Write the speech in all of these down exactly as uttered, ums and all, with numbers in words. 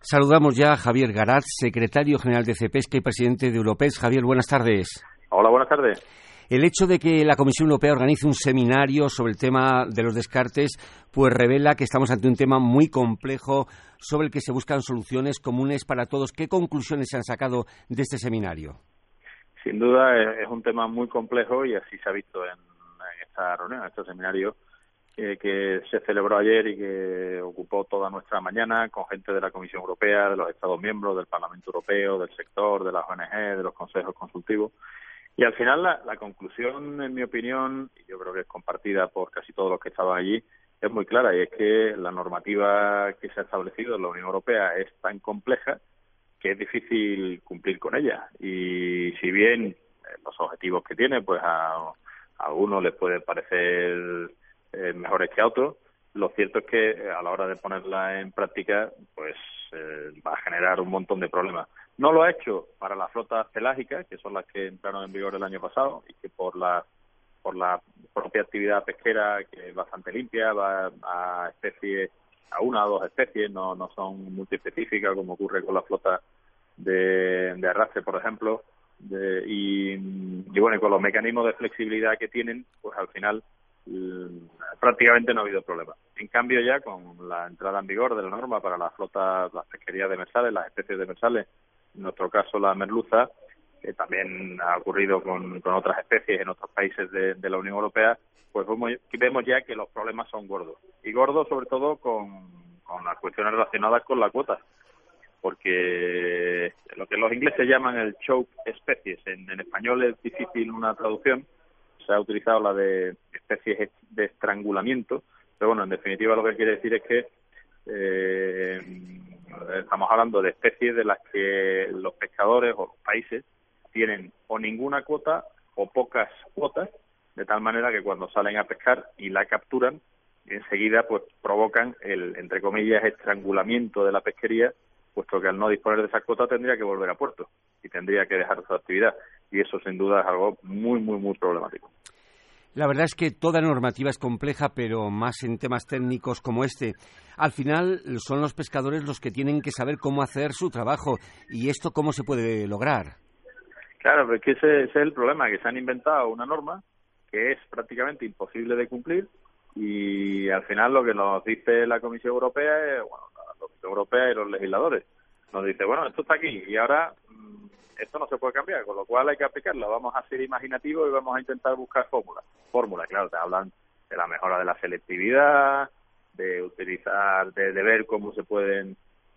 Saludamos ya a Javier Garat, secretario general de Cepesca y presidente de Europes. Javier, buenas tardes. Hola, buenas tardes. El hecho de que la Comisión Europea organice un seminario sobre el tema de los descartes, pues revela que estamos ante un tema muy complejo sobre el que se buscan soluciones comunes para todos. ¿Qué conclusiones se han sacado de este seminario? Sin duda es un tema muy complejo y así se ha visto en, en esta reunión, en este seminario que, que se celebró ayer y que ocupó toda nuestra mañana con gente de la Comisión Europea, de los Estados miembros, del Parlamento Europeo, del sector, de las O N G, de los consejos consultivos. Y al final la, la conclusión, en mi opinión, y yo creo que es compartida por casi todos los que estaban allí, es muy clara, y es que la normativa que se ha establecido en la Unión Europea es tan compleja que es difícil cumplir con ella. Y si bien eh, los objetivos que tiene, pues a, a algunos les pueden parecer eh, mejores que a otros, lo cierto es que a la hora de ponerla en práctica, pues eh, va a generar un montón de problemas. No lo ha hecho para las flotas pelágicas, que son las que entraron en vigor el año pasado y que por la por la propia actividad pesquera, que es bastante limpia, va a especies, a una o dos especies, no no son multiespecíficas como ocurre con la flota de, de arrastre, por ejemplo, de, y, y bueno, y con los mecanismos de flexibilidad que tienen, pues al final prácticamente no ha habido problema. En cambio, ya con la entrada en vigor de la norma para las flotas, las pesquerías demersales, las especies demersales, en nuestro caso la merluza, que también ha ocurrido con, con otras especies en otros países de, de la Unión Europea, pues vemos, vemos ya que los problemas son gordos. Y gordos sobre todo con, con las cuestiones relacionadas con la cuota, porque lo que los ingleses llaman el choke species, en, en español es difícil una traducción, se ha utilizado la de especies de estrangulamiento, pero bueno, en definitiva lo que quiere decir es que eh, estamos hablando de especies de las que los pescadores o los países tienen o ninguna cuota o pocas cuotas, de tal manera que cuando salen a pescar y la capturan, enseguida pues provocan el, entre comillas, estrangulamiento de la pesquería, puesto que al no disponer de esa cuota tendría que volver a puerto y tendría que dejar su actividad. Y eso sin duda es algo muy, muy, muy problemático. La verdad es que toda normativa es compleja, pero más en temas técnicos como este. Al final son los pescadores los que tienen que saber cómo hacer su trabajo. ¿Y esto cómo se puede lograr? Claro, pero es que ese, ese es el problema, que se han inventado una norma que es prácticamente imposible de cumplir y al final lo que nos dice la Comisión Europea es, bueno, la Comisión Europea y los legisladores, nos dice, bueno, esto está aquí y ahora mmm, esto no se puede cambiar, con lo cual hay que aplicarlo, vamos a ser imaginativos y vamos a intentar buscar fórmulas. Fórmulas, claro, te hablan de la mejora de la selectividad, de utilizar, de, de ver cómo se pueden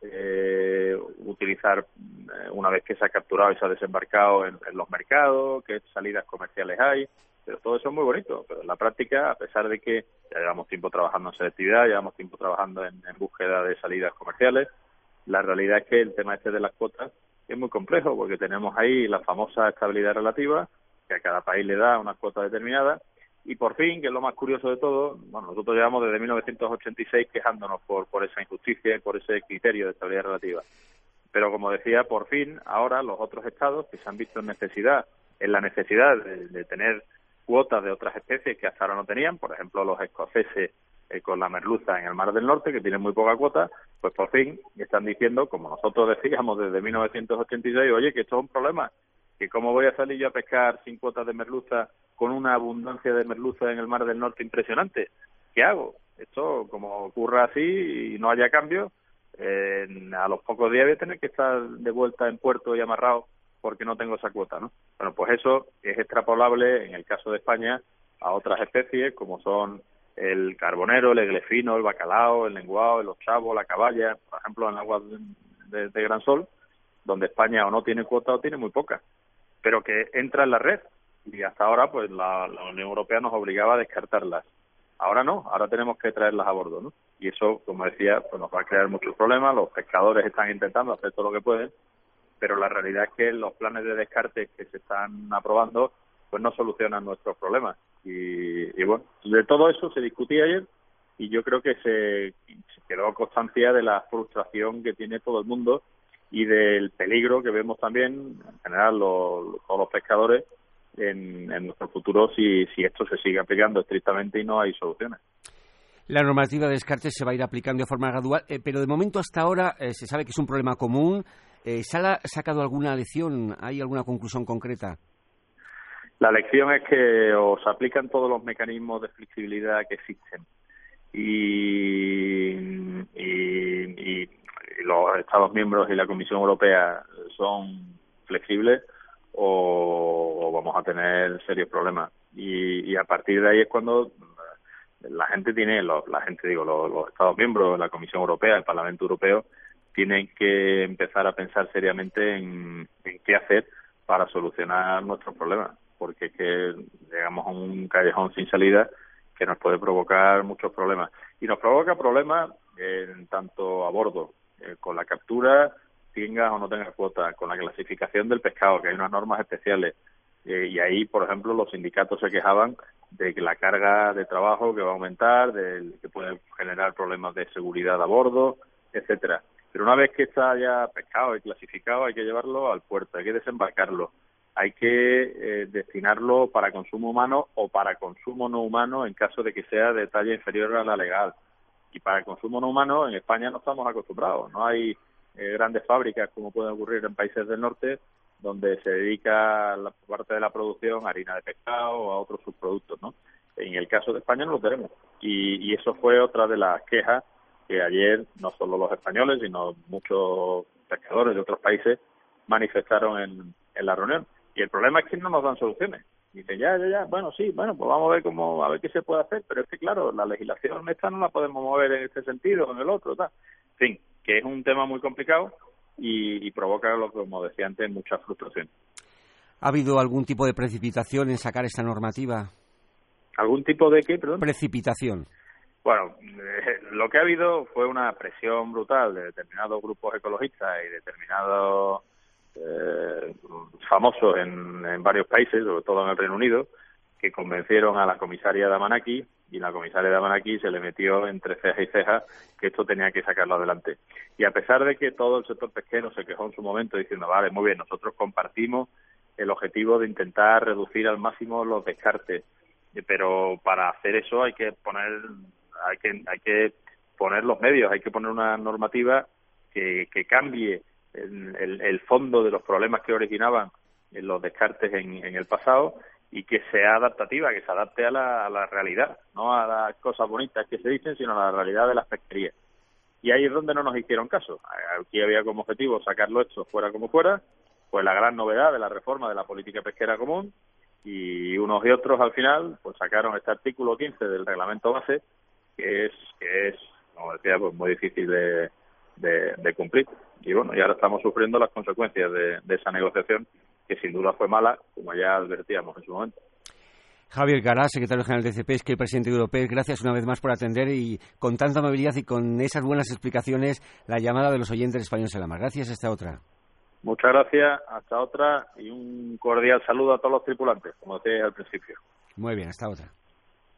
eh, utilizar eh, una vez que se ha capturado y se ha desembarcado en, en los mercados, qué salidas comerciales hay, pero todo eso es muy bonito, pero en la práctica, a pesar de que ya llevamos tiempo trabajando en selectividad, llevamos tiempo trabajando en, en búsqueda de salidas comerciales, la realidad es que el tema este de las cuotas es muy complejo porque tenemos ahí la famosa estabilidad relativa, que a cada país le da una cuota determinada, y por fin, que es lo más curioso de todo, bueno, nosotros llevamos desde mil novecientos ochenta y seis quejándonos por, por esa injusticia y por ese criterio de estabilidad relativa. Pero como decía, por fin, ahora los otros estados que se han visto en necesidad, en la necesidad de, de tener cuotas de otras especies que hasta ahora no tenían, por ejemplo los escoceses eh, con la merluza en el Mar del Norte, que tienen muy poca cuota, pues por fin están diciendo, como nosotros decíamos desde mil novecientos ochenta y seis, oye, que esto es un problema, que cómo voy a salir yo a pescar sin cuotas de merluza con una abundancia de merluza en el Mar del Norte impresionante. ¿Qué hago? Esto, como ocurra así y no haya cambio, eh, a los pocos días voy a tener que estar de vuelta en puerto y amarrado porque no tengo esa cuota, ¿no? Bueno, pues eso es extrapolable en el caso de España a otras especies como son el carbonero, el eglefino, el bacalao, el lenguado, el ochavo, la caballa, por ejemplo, en aguas de, de, de Gran Sol, donde España o no tiene cuota o tiene muy poca, pero que entra en la red. Y hasta ahora, pues la, la Unión Europea nos obligaba a descartarlas. Ahora no, ahora tenemos que traerlas a bordo, ¿no? Y eso, como decía, pues nos va a crear muchos problemas. Los pescadores están intentando hacer todo lo que pueden, pero la realidad es que los planes de descarte que se están aprobando, pues no solucionan nuestros problemas. Y, y bueno, de todo eso se discutía ayer y yo creo que se, se quedó constancia de la frustración que tiene todo el mundo y del peligro que vemos también, en general, los, todos los pescadores, en, en nuestro futuro si, si esto se sigue aplicando estrictamente y no hay soluciones. La normativa de descartes se va a ir aplicando de forma gradual, eh, pero de momento hasta ahora eh, se sabe que es un problema común. Eh, ¿Se ha sacado alguna lección? ¿Hay alguna conclusión concreta? La lección es que os aplican todos los mecanismos de flexibilidad que existen y, y, y los Estados miembros y la Comisión Europea son flexibles o, o vamos a tener serios problemas. Y, y a partir de ahí es cuando la gente tiene, los, la gente digo, los, los Estados miembros, la Comisión Europea, el Parlamento Europeo, tienen que empezar a pensar seriamente en, en qué hacer para solucionar nuestros problemas, porque es que llegamos a un callejón sin salida que nos puede provocar muchos problemas. Y nos provoca problemas en tanto a bordo, eh, con la captura, tengas o no tengas cuota, con la clasificación del pescado, que hay unas normas especiales. Eh, y ahí, por ejemplo, los sindicatos se quejaban de que la carga de trabajo que va a aumentar, de que puede generar problemas de seguridad a bordo, etcétera. Pero una vez que está ya pescado y clasificado, hay que llevarlo al puerto, hay que desembarcarlo, hay que eh, destinarlo para consumo humano o para consumo no humano en caso de que sea de talla inferior a la legal. Y para el consumo no humano en España no estamos acostumbrados, no hay eh, grandes fábricas como puede ocurrir en países del norte donde se dedica la parte de la producción a harina de pescado o a otros subproductos, ¿no? En el caso de España no lo tenemos. Y, y eso fue otra de las quejas que ayer no solo los españoles, sino muchos pescadores de otros países manifestaron en, en la reunión. Y el problema es que no nos dan soluciones. Dicen, ya, ya, ya, bueno, sí, bueno, pues vamos a ver cómo, a ver qué se puede hacer, pero es que, claro, la legislación esta no la podemos mover en este sentido o en el otro, tal. En fin, que es un tema muy complicado y, y provoca, lo como decía antes, mucha frustración. ¿Ha habido algún tipo de precipitación en sacar esta normativa? ¿Algún tipo de qué, perdón? Precipitación. Bueno, eh, lo que ha habido fue una presión brutal de determinados grupos ecologistas y determinados eh, famosos en, en varios países, sobre todo en el Reino Unido, que convencieron a la comisaria Damanaki, y la comisaria Damanaki se le metió entre ceja y ceja que esto tenía que sacarlo adelante. Y a pesar de que todo el sector pesquero se quejó en su momento diciendo, vale, muy bien, nosotros compartimos el objetivo de intentar reducir al máximo los descartes, pero para hacer eso hay que poner hay que hay que poner los medios, hay que poner una normativa que, que cambie el, el, el fondo de los problemas que originaban en los descartes en, en el pasado y que sea adaptativa, que se adapte a la, a la realidad, no a las cosas bonitas que se dicen, sino a la realidad de las pesquerías. Y ahí es donde no nos hicieron caso. Aquí había como objetivo sacarlo esto fuera como fuera, pues la gran novedad de la reforma de la política pesquera común, y unos y otros al final pues sacaron este artículo quince del reglamento base, que es, que es como decía, pues muy difícil de, de, de cumplir. Y bueno, y ahora estamos sufriendo las consecuencias de, de esa negociación, que sin duda fue mala, como ya advertíamos en su momento. Javier Gará, secretario general de C P E S, que el presidente europeo, gracias una vez más por atender y con tanta amabilidad y con esas buenas explicaciones la llamada de los oyentes españoles en la mar. Gracias, hasta otra. Muchas gracias, hasta otra, y un cordial saludo a todos los tripulantes, como decía al principio. Muy bien, hasta otra.